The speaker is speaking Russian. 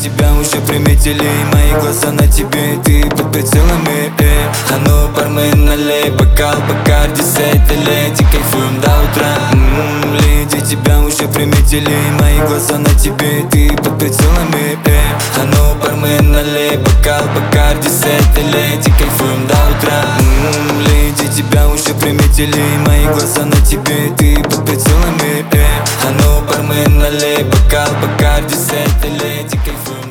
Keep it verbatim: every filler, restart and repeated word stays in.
тебя уже приметили, мои глаза на тебе, ты под прицелами, э. А ну, бармен, налей бокал Бакарди с этой леди, кайфуем до утра. М-м, леди, тебя уже приметили, мои глаза на тебе, ты под прицелами, э. А ну, бармен, налей бокал Бакарди с этой леди, кайфуем до утра. М-м, леди, тебя уже приметили, мои глаза на тебе, ты под прицелами, э. А ну, бармен, налей бокал Бакарди с этой леди, кайфуем.